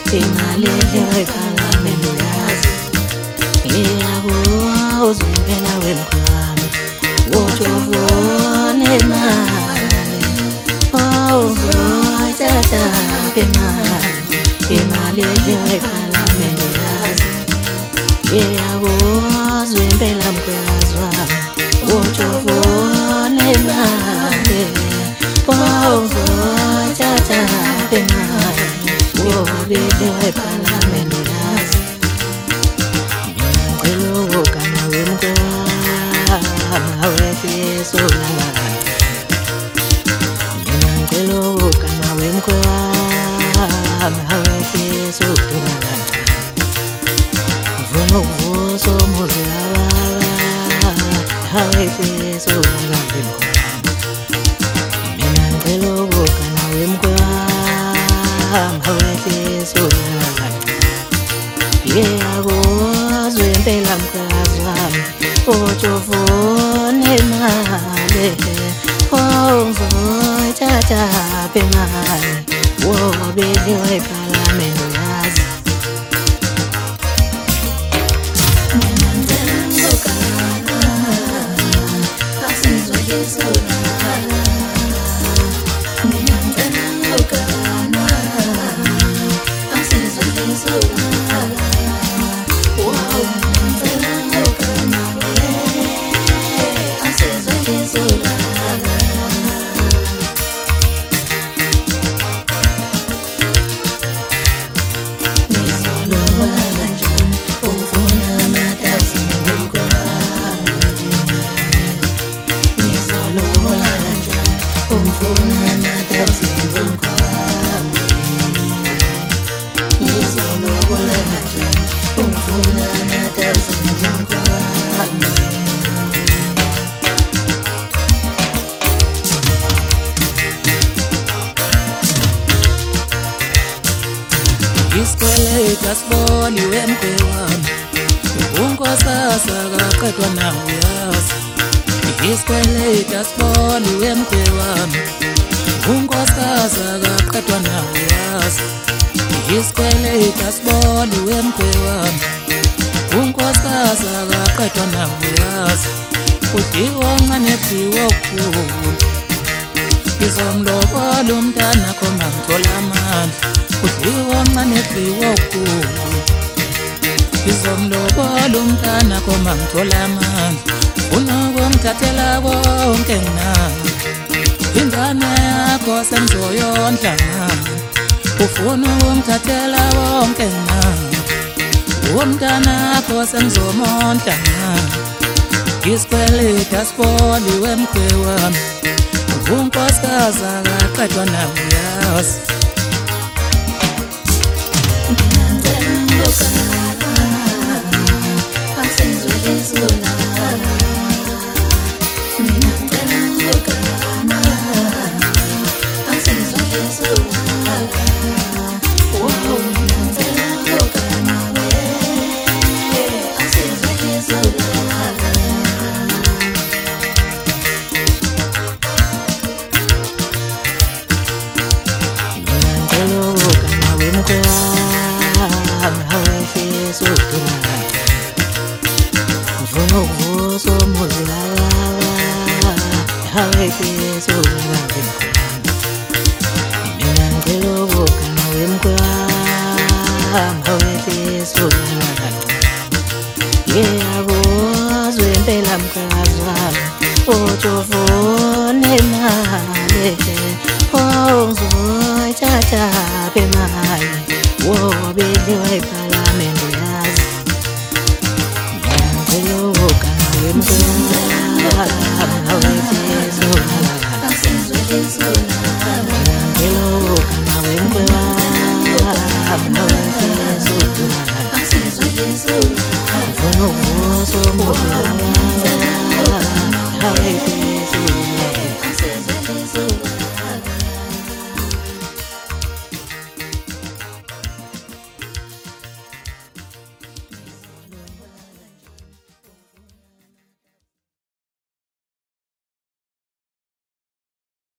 Imalele wephalamende yazi ngiyakuzwa impela wemkhwami wojovone mali tata bemali imalele wephalamende yazi ngiyakuzwa impela mkhwazi wami wojovone mali tata bemali wobile wephalamende yazi ngiloka nawe mkhwami awefisa ulala ngiloka nawe mkhwami awefisa ulala ngifuna ukuvusa umuzi wababa awefisa ulala mina ngiloka nawe mkhwami awefisa ulala ngiyakuzwa impela mkhwazi wami ujovone mali ongizothatha bemali wobile wephalamende yazi mina ngicela ngizogana asizwe ngizolala mina ngicela ngizogana asizwe ngizolala Isikweleta siboliwe emkhwami unkosasa kaqedwa nawe uyazi isikweleta siboliwe emkhwami unkosasa kaqedwa nawe uyazi isikweleta siboliwe emkhwami unkosasa kaqedwa nawe uyazi udliwa oncane edliwa okukhulu ngizomlobola umntanakho mangithola amandla udliwa oncane edliwa okukhulu ngizomlobola umntanakho mangithola amandla ufuna ukungithathela konke nginakho ingane yakho sengizoyondla ngani ufuna ukungithathela konke nginakho umntanakho sengizomondla ngani isikweleta siboliwe emkhwami unkosikazi akaqedwa nawe uyazi ngifuna ukuvusa umuzi wababa awefisa ulala mina ngiloka nawe mkhwami awefisa ulala ngiyakuzwa impela mkhwazi wami ujovone mali ongizothatha bemali wobile wephalamende yazi ngiloka nawe mkhwami awefisa ulala ngiloka nawe mkhwami awefisa ulala ngifuna ukuvusa umuzi wababa awefisa